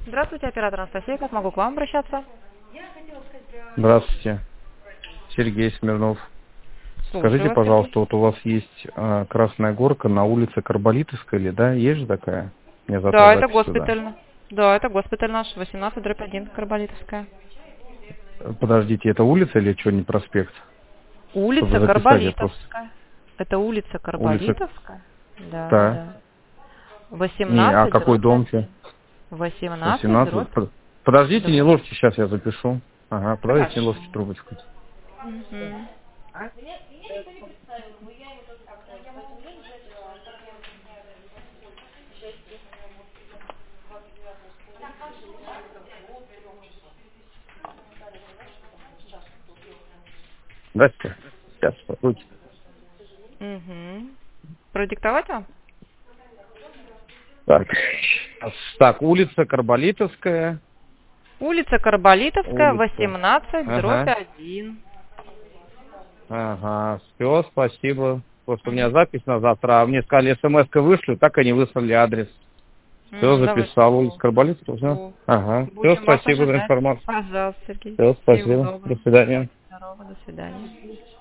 Здравствуйте, оператор Анастасия. Как могу к вам обращаться? Здравствуйте, Сергей Смирнов. Слушаю Скажите, вас, Сергей. пожалуйста, вот у вас есть Красная Горка на улице Карболитовской, или да? Есть же такая? Мне завтра Да, это запись туда. госпиталь. Да, это госпиталь наш, 18/1, Карболитовская. Подождите, это улица или что, не проспект? Чтобы Улица записать, я просто... Карболитовская. Это улица Улица... Карболитовская? Да, да, Да. да. Не, а какой дом? 18/1. 18 18. дробь Подождите, не 2. ложьте, сейчас я запишу. Ага, подождите, не Хорошо. ложьте трубочку. Мгм. Здрасте. Сейчас, попробуйте. Мгм. Продиктовать вам? Так. Так, улица Карболитовская. Улица Карболитовская, Улица. 18 дробь Ага. 1. Ага, все, спасибо. Просто у меня запись на завтра, а мне сказали, смс-ка вышлю, так и не выслали адрес. Все, Давайте. записал, улица Карболитова, все. О, Ага, все, будем вас спасибо за ожидать. информацию. Пожалуйста, Сергей. Все, Всего спасибо. До доброго. свидания. Здорово, до свидания.